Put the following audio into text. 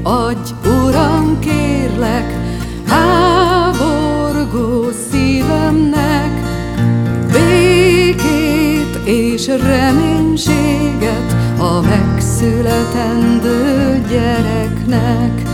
Adj, Uram, kérlek, háborgó szívemnek békét és reménységet a megszületendő gyereknek.